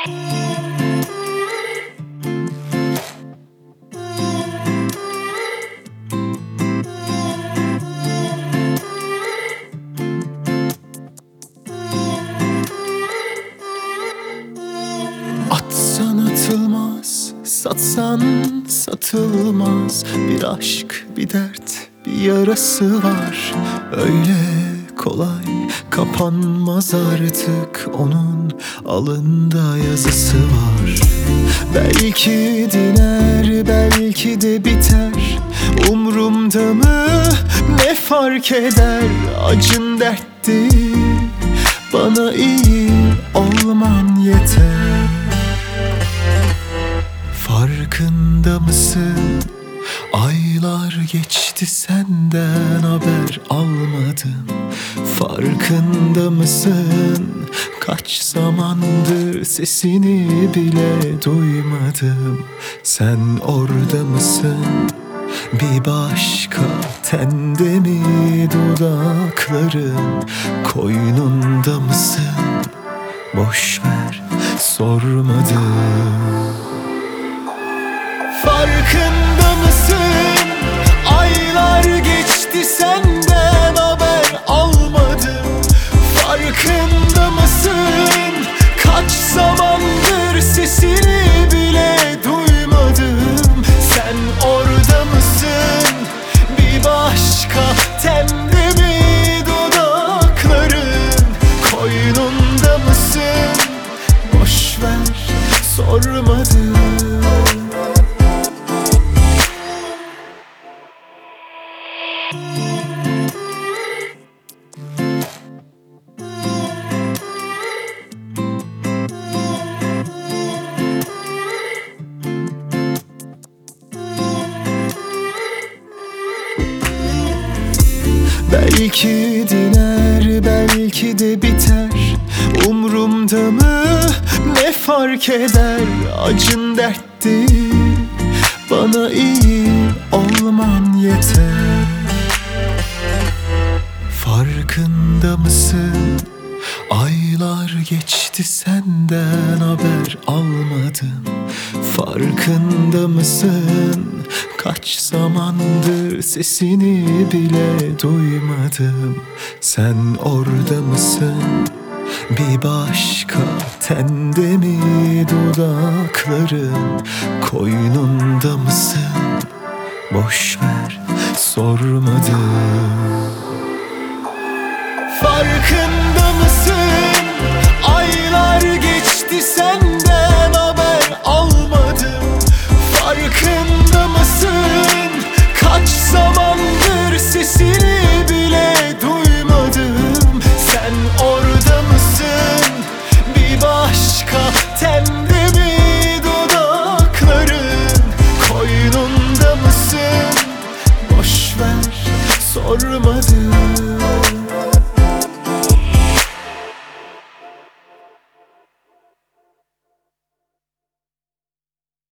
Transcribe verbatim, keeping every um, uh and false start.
Atsan atılmaz, satsan satılmaz. Bir aşk, bir dert, bir yarası var. Öyle kolay kapanmaz artık, onun alında yazısı var. Belki diner, belki de biter. Umrumda mı, ne fark eder? Acın dert değil, bana iyi olman yeter. Farkında mısın? Aylar geçti, senden haber almadım. Farkında mısın? Kaç zamandır sesini bile duymadım. Sen orada mısın? Bir başka tende mi dudakların? Koynunda mısın? Boş ver, sormadım. Farkında mısın? Aylar geçti, senden haber almadım. Farkında mısın? Kaç zamandır sesini bile duymadım. Sen orada mısın? Bir başka tende mi dudakların? Koynunda mısın? Boş ver, sormadım. Belki diner, belki de biter. Umrumda mı, ne fark eder? Acın dert değil, bana iyi olman yeter. Farkında mısın? Aylar geçti, senden haber almadım. Farkında mısın? Kaç zamandır sesini bile duymadım. Sen orada mısın? Bir başka tende mi dudakların? Koynunda mısın? Boş ver, sormadım. Farkında mısın? Aylar geçti, senden haber almadım. Farkında mısın? Kaç zamandır sesini bile duymadım. Sen orada mısın? Bir başka tende mi dudakların? Koynunda mısın? Boş ver, sormadım.